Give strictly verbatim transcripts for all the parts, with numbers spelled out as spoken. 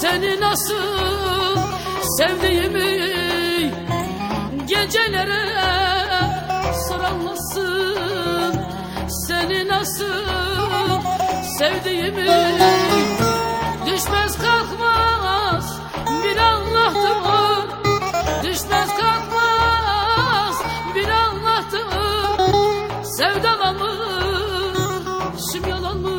Seni nasıl sevdiğimi gecelere sorar mısın? Seni nasıl sevdiğimi düşmez kalkmaz bir Allah'tır. Düşmez kalkmaz bir Allah'tır. Sevdalanmışım yalan mı?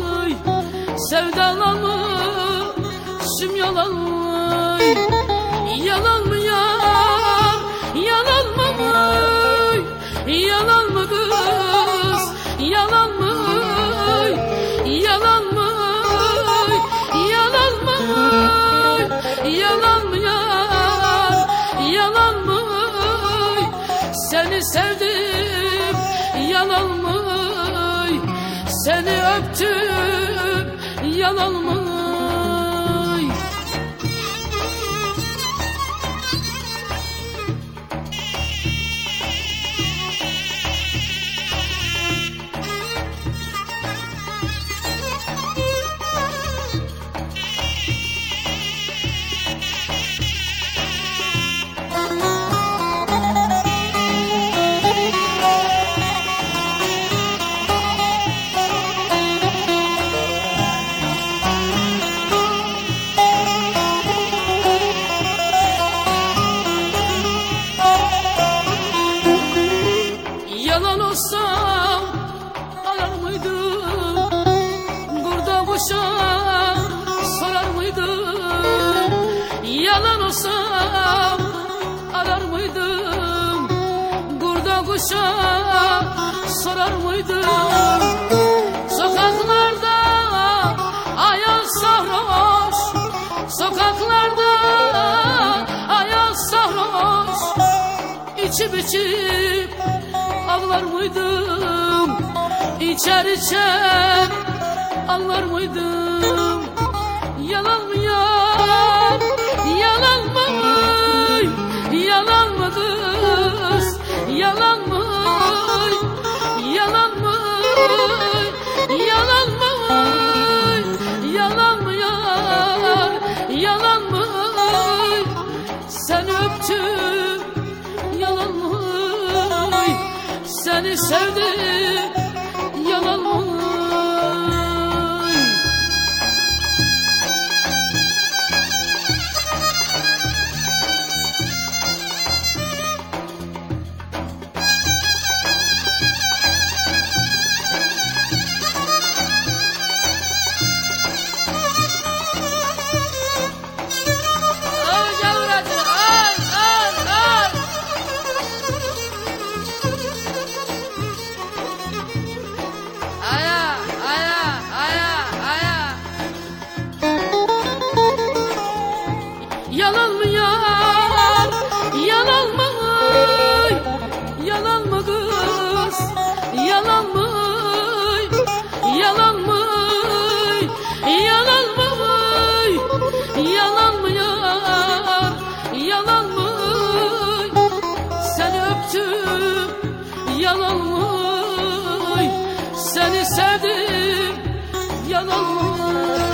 Sevdalanmışım yalan mı? Yalan mı yar? Yalan mı? Yalan mı kız? Yalan mı? Yalan mı? Yalan mı? Yalan mı yar? Yalan mı? Seni sevdim yalan mı? Seni öptüm yalan mı? Yalan olsam arar mıydım? Burada boşa sorar mıydım? Yalan olsam arar mıydım? Burada boşa sorar mıydım? Sokaklarda ayaz sarhoş, sokaklarda ayaz sarhoş, içip içip ağlar mıydım? İçer içer ağlar mıydım? Yalan mı yar? Yalan mı? Yalan mı kız? Yalan mı? Yalan mı? Yalan mı? Yalan mı yar? Yalan mı? Seni öptüm yalan mı? Seni sevdim yalan mı? Yalan mı yar? Yalan mı? Yalan mı kız? Yalan mı? Yalan mı? Yalan mı? Yalan mı yar? Yalan mı? Seni öptüm yalan mı? Seni sevdim yalan mı?